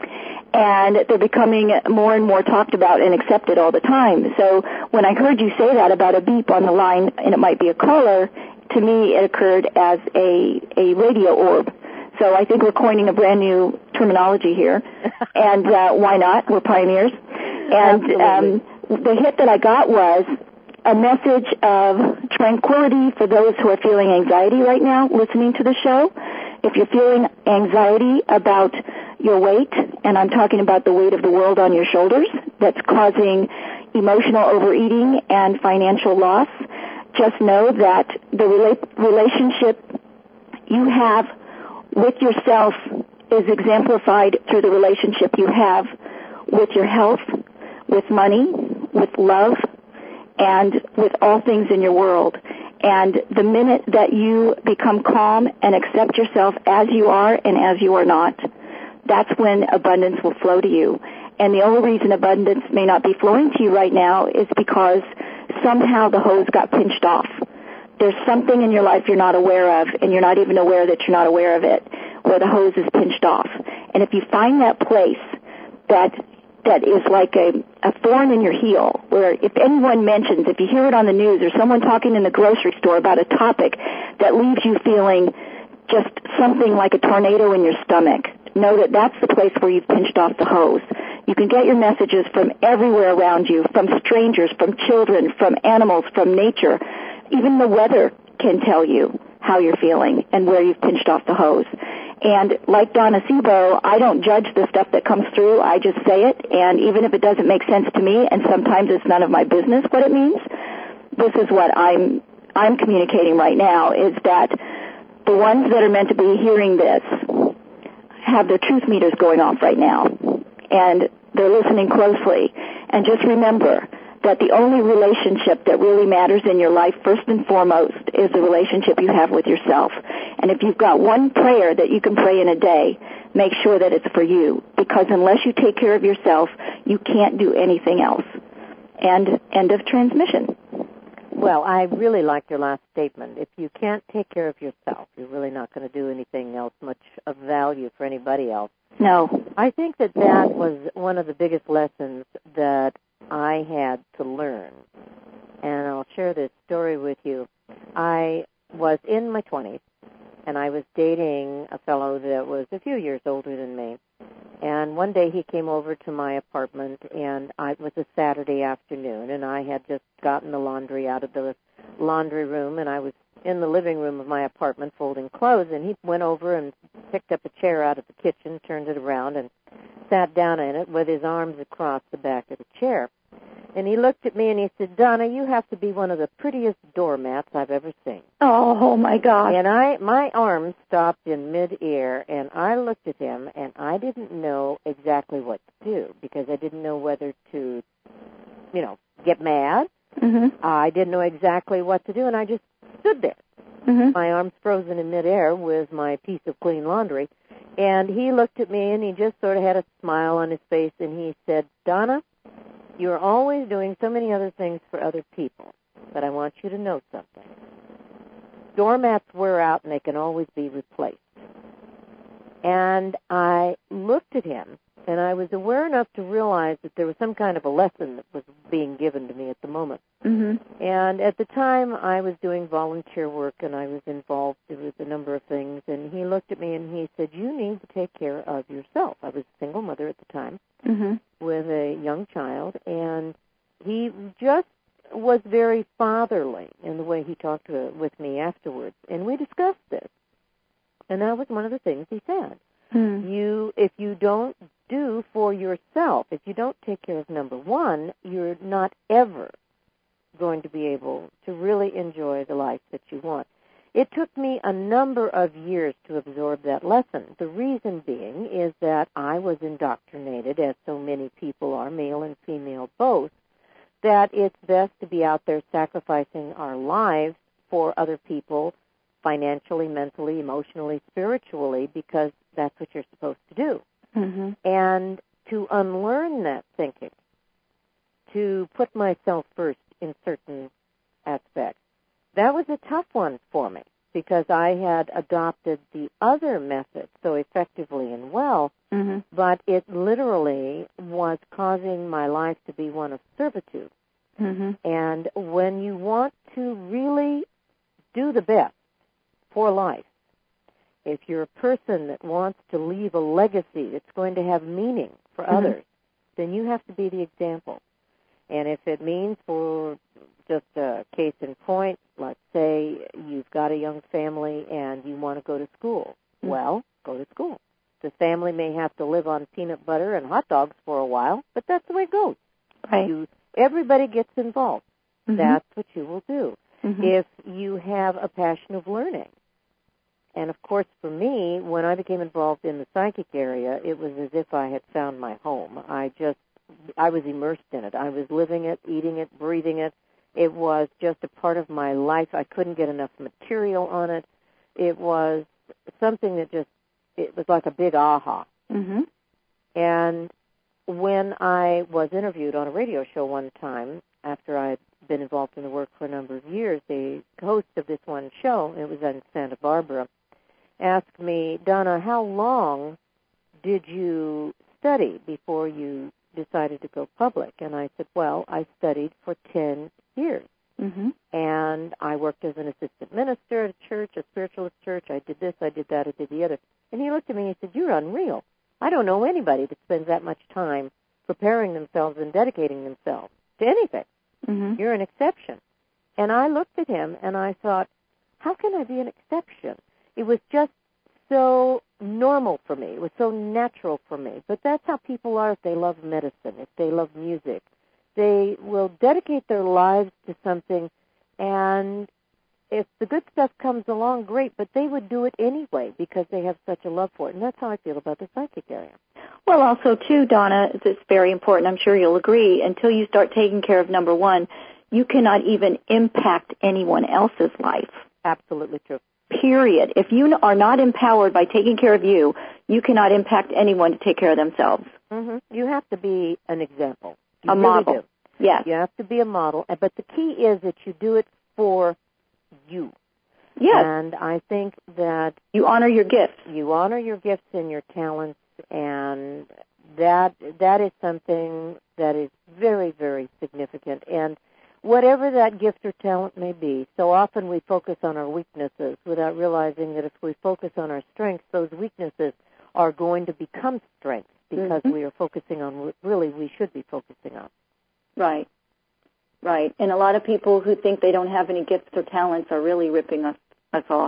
A: And they're becoming more and more talked about and accepted all the time. So when I heard you say that about a beep on the line, and it might be a caller, to me it occurred as a, a radio orb. So I think we're coining a brand new terminology here. And uh, why not? We're pioneers. And um, the hit that I got was a message of tranquility for those who are feeling anxiety right now listening to the show. If you're feeling anxiety about your weight, and I'm talking about the weight of the world on your shoulders that's causing emotional overeating and financial loss, just know that the rela- relationship you have with yourself is exemplified through the relationship you have with your health, with money, with love, and with all things in your world. And the minute that you become calm and accept yourself as you are and as you are not, that's when abundance will flow to you. And the only reason abundance may not be flowing to you right now is because somehow the hose got pinched off. There's something in your life you're not aware of, and you're not even aware that you're not aware of it, where the hose is pinched off. And if you find that place that that is like a, a thorn in your heel, where if anyone mentions, if you hear it on the news or someone talking in the grocery store about a topic that leaves you feeling just something like a tornado in your stomach, know that that's the place where you've pinched off the hose. You can get your messages from everywhere around you, from strangers, from children, from animals, from nature. Even the weather can tell you how you're feeling and where you've pinched off the hose. And like Donna Sebo, I don't judge the stuff that comes through. I just say it, and even if it doesn't make sense to me, and sometimes it's none of my business what it means, this is what I'm I'm communicating right now, is that the ones that are meant to be hearing this have their truth meters going off right now, and they're listening closely. And just remember that the only relationship that really matters in your life, first and foremost, is the relationship you have with yourself. And if you've got one prayer that you can pray in a day, make sure that it's for you, because unless you take care of yourself, you can't do anything else. And end of transmission.
B: Well, I really liked your last statement. If you can't take care of yourself, you're really not going to do anything else much of value for anybody else.
A: No.
B: I think that that was one of the biggest lessons that I had to learn. And I'll share this story with you. I was in my twenties, and I was dating a fellow that was a few years older than me. And one day he came over to my apartment, and I, it was a Saturday afternoon, and I had just gotten the laundry out of the laundry room, and I was in the living room of my apartment folding clothes, and he went over and picked up a chair out of the kitchen, turned it around, and sat down in it with his arms across the back of the chair. And he looked at me and he said, Donna, you have to be one of the prettiest doormats I've ever seen.
A: Oh, oh my gosh.
B: And I, my arm stopped in midair, and I looked at him, and I didn't know exactly what to do because I didn't know whether to, you know, get mad.
A: Mm-hmm.
B: I didn't know exactly what to do, and I just stood there.
A: Mm-hmm.
B: My arms frozen in midair with my piece of clean laundry. And he looked at me, and he just sort of had a smile on his face, and he said, Donna, you're always doing so many other things for other people, but I want you to know something. Doormats wear out, and they can always be replaced. And I looked at him, and I was aware enough to realize that there was some kind of a lesson that was being given to me at the moment.
A: Mm-hmm.
B: And at the time, I was doing volunteer work, and I was involved with a number of things. And he looked at me, and he said, you need to take care of yourself. I was a single mother at the time
A: mm-hmm.
B: with a young child, and he just was very fatherly in the way he talked to, with me afterwards. And we discussed this. And that was one of the things he said.
A: Mm.
B: You, if you don't do for yourself, if you don't take care of number one, you're not ever going to be able to really enjoy the life that you want. It took me a number of years to absorb that lesson. The reason being is that I was indoctrinated, as so many people are, male and female both, that it's best to be out there sacrificing our lives for other people, financially, mentally, emotionally, spiritually, because that's what you're supposed to do.
A: Mm-hmm.
B: And to unlearn that thinking, to put myself first in certain aspects, that was a tough one for me because I had adopted the other method so effectively and well,
A: mm-hmm.
B: but it literally was causing my life to be one of servitude.
A: Mm-hmm.
B: And when you want to really do the best for life, if you're a person that wants to leave a legacy that's going to have meaning for
A: mm-hmm.
B: others, then you have to be the example. And if it means, for just a case in point, let's say you've got a young family and you want to go to school,
A: mm-hmm.
B: well, go to school. The family may have to live on peanut butter and hot dogs for a while, but that's the way it goes.
A: Right.
B: You, everybody gets involved.
A: Mm-hmm.
B: That's what you will do.
A: Mm-hmm.
B: If you have a passion of learning, and of course for me, when I became involved in the psychic area, it was as if I had found my home. I just, I was immersed in it. I was living it, eating it, breathing it. It was just a part of my life. I couldn't get enough material on it. It was something that just, it was like a big aha.
A: Mm-hmm.
B: And when I was interviewed on a radio show one time, after I had been involved in the work for a number of years, the host of this one show, it was in Santa Barbara, asked me, Donna, how long did you study before you decided to go public? And I said, well, I studied for ten years.
A: Mm-hmm.
B: And I worked as an assistant minister at a church, a spiritualist church. I did this, I did that, I did the other. And he looked at me and he said, you're unreal. I don't know anybody that spends that much time preparing themselves and dedicating themselves to anything.
A: Mm-hmm.
B: You're an exception. And I looked at him and I thought, how can I be an exception? It was just so normal for me. It was so natural for me. But that's how people are if they love medicine, if they love music. They will dedicate their lives to something, and if the good stuff comes along, great, but they would do it anyway because they have such a love for it. And that's how I feel about the psychic area.
A: Well, also, too, Donna, it's very important, I'm sure you'll agree, until you start taking care of number one, you cannot even impact anyone else's life.
B: Absolutely true.
A: Period. If you are not empowered by taking care of you, you cannot impact anyone to take care of themselves.
B: Mm-hmm. You have to be an example. You
A: a
B: really
A: model.
B: Do.
A: Yes.
B: You have to be a model. But the key is that you do it for you.
A: Yes.
B: And I think that
A: you honor your gifts.
B: You honor your gifts and your talents, and that that is something that is very, very significant. And whatever that gift or talent may be, so often we focus on our weaknesses without realizing that if we focus on our strengths, those weaknesses are going to become strengths because
A: mm-hmm.
B: we are focusing on what really we should be focusing on.
A: Right. Right. And a lot of people who think they don't have any gifts or talents are really ripping us, us off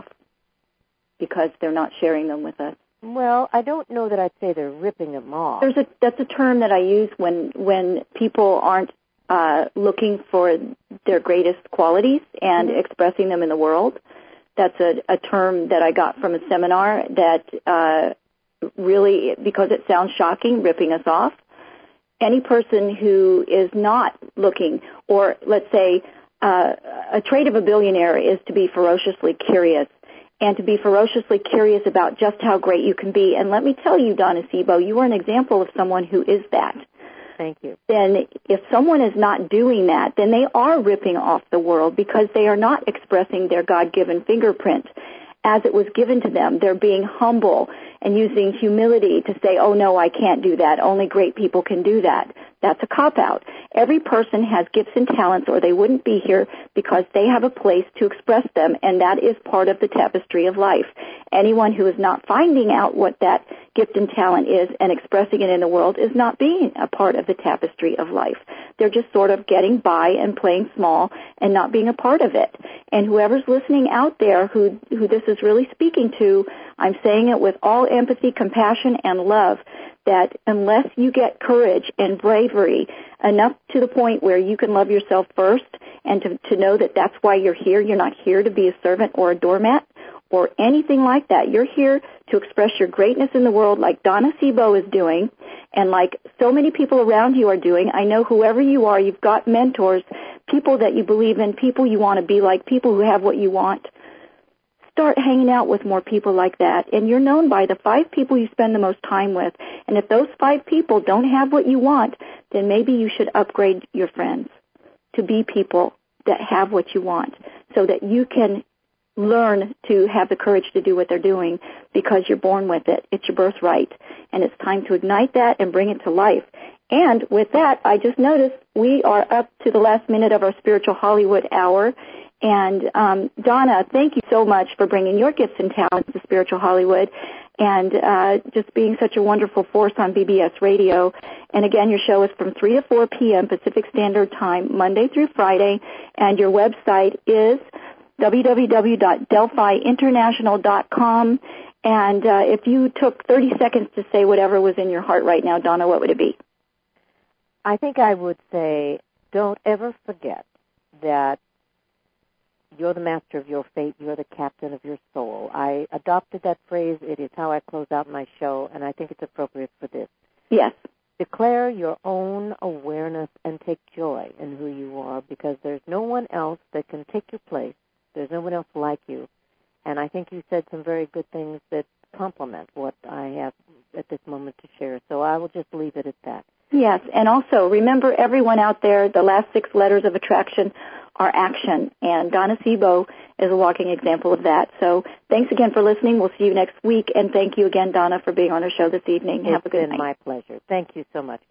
A: because they're not sharing them with us.
B: Well, I don't know that I'd say they're ripping them off.
A: There's a that's a term that I use when when people aren't uh, looking for their greatest qualities and mm-hmm. expressing them in the world. That's a, a term that I got from a seminar that uh, really, because it sounds shocking, ripping us off. Any person who is not looking, or let's say uh, a trait of a billionaire is to be ferociously curious, and to be ferociously curious about just how great you can be. And let me tell you, Donna Sebo, you are an example of someone who is that.
B: Thank you.
A: Then if someone is not doing that, then they are ripping off the world because they are not expressing their God-given fingerprint as it was given to them. They're being humble and using humility to say, oh, no, I can't do that. Only great people can do that. That's a cop-out. Every person has gifts and talents, or they wouldn't be here, because they have a place to express them, and that is part of the tapestry of life. Anyone who is not finding out what that gift and talent is and expressing it in the world is not being a part of the tapestry of life. They're just sort of getting by and playing small and not being a part of it. And whoever's listening out there who, who this is really speaking to, I'm saying it with all empathy, compassion, and love, that unless you get courage and bravery enough to the point where you can love yourself first and to, to know that that's why you're here, you're not here to be a servant or a doormat or anything like that. You're here to express your greatness in the world like Donna Sebo is doing and like so many people around you are doing. I know whoever you are, you've got mentors, people that you believe in, people you want to be like, people who have what you want. Start hanging out with more people like that, and you're known by the five people you spend the most time with. And if those five people don't have what you want, then maybe you should upgrade your friends to be people that have what you want so that you can learn to have the courage to do what they're doing because you're born with it. It's your birthright, and it's time to ignite that and bring it to life. And with that, I just noticed we are up to the last minute of our Spiritual Hollywood hour. And um, Donna, thank you so much for bringing your gifts and talents to Spiritual Hollywood and uh, just being such a wonderful force on B B S Radio. And again, your show is from three to four p.m. Pacific Standard Time, Monday through Friday, and your website is w w w dot delphi international dot com. And uh, if you took thirty seconds to say whatever was in your heart right now, Donna, what would it be?
B: I think I would say don't ever forget that you're the master of your fate. You're the captain of your soul. I adopted that phrase. It is how I close out my show, and I think it's appropriate for this.
A: Yes.
B: Declare your own awareness and take joy in who you are, because there's no one else that can take your place. There's no one else like you. And I think you said some very good things that complement what I have at this moment to share. So I will just leave it at that.
A: Yes, and also remember, everyone out there, the last six letters of attraction are action, and Donna Sebo is a walking example of that. So thanks again for listening. We'll see you next week, and thank you again, Donna, for being on our show this evening.
B: It's
A: Have a good
B: been
A: night.
B: My pleasure. Thank you so much.